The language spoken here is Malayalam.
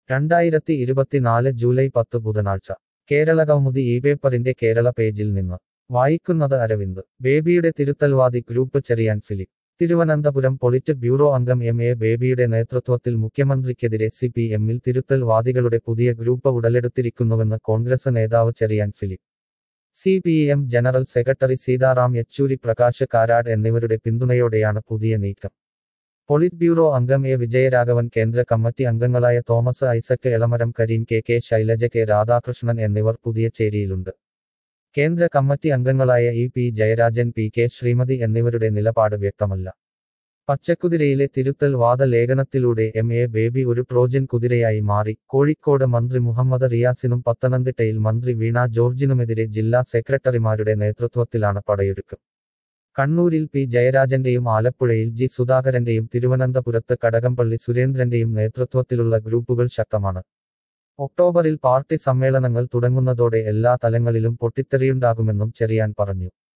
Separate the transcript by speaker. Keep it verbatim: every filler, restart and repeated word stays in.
Speaker 1: രണ്ടായിരത്തി ഇരുപത്തിനാല് ജൂലൈ പത്ത് ബുധനാഴ്ച കേരള കൗമുദി ഈ പേപ്പറിന്റെ കേരള പേജിൽ നിന്ന് വായിക്കുന്നത് അരവിന്ദ് ബേബിയുടെ തിരുത്തൽവാദി group Cherian Philip Thiruvananthapuram polit bureau അംഗം എം എ ബേബിയുടെ നേതൃത്വത്തിൽ മുഖ്യമന്ത്രിക്കെതിരെ സി പി എമ്മിൽ തിരുത്തൽവാദികളുടെ പുതിയ ഗ്രൂപ്പ് ഉടലെടുത്തിരിക്കുന്നുവെന്ന് കോൺഗ്രസ് നേതാവ് Cherian Philip C P M general secretary Sitaram Yechury Prakash Karat എന്നിവരുടെ പിന്തുണയോടെയാണ് പുതിയ നീക്കം പൊളിറ്റ് ബ്യൂറോ അംഗം എ വിജയരാഘവൻ കേന്ദ്ര കമ്മിറ്റി അംഗങ്ങളായ Thomas Isaac Elamaram Kareem K K Shailaja K Radhakrishnan എന്നിവർ പുതിയ ചേരിയിലുണ്ട് കേന്ദ്ര കമ്മിറ്റി അംഗങ്ങളായ E P Jayarajan P K Sreemathi എന്നിവരുടെ നിലപാട് വ്യക്തമല്ല പച്ചക്കുതിരയിലെ തിരുത്തൽ വാദ ലേഖനത്തിലൂടെ എം എ ബേബി ഒരു ട്രോജൻ കുതിരയായി മാറി കോഴിക്കോട് മന്ത്രി മുഹമ്മദ് റിയാസിനും പത്തനംതിട്ടയിൽ മന്ത്രി വീണ ജോർജിനുമെതിരെ ജില്ലാ സെക്രട്ടറിമാരുടെ നേതൃത്വത്തിലാണ് പടയൊരുക്കം കണ്ണൂരിൽ പി ജയരാജന്റെയും ആലപ്പുഴയിൽ ജി സുധാകരന്റെയും തിരുവനന്തപുരത്ത് കടകംപള്ളി സുരേന്ദ്രന്റെയും നേതൃത്വത്തിലുള്ള ഗ്രൂപ്പുകൾ ശക്തമാണ് ഒക്ടോബറിൽ പാർട്ടി സമ്മേളനങ്ങൾ തുടങ്ങുന്നതോടെ എല്ലാ തലങ്ങളിലും പൊട്ടിത്തെറിയുണ്ടാകുമെന്നും ചെറിയാൻ പറഞ്ഞു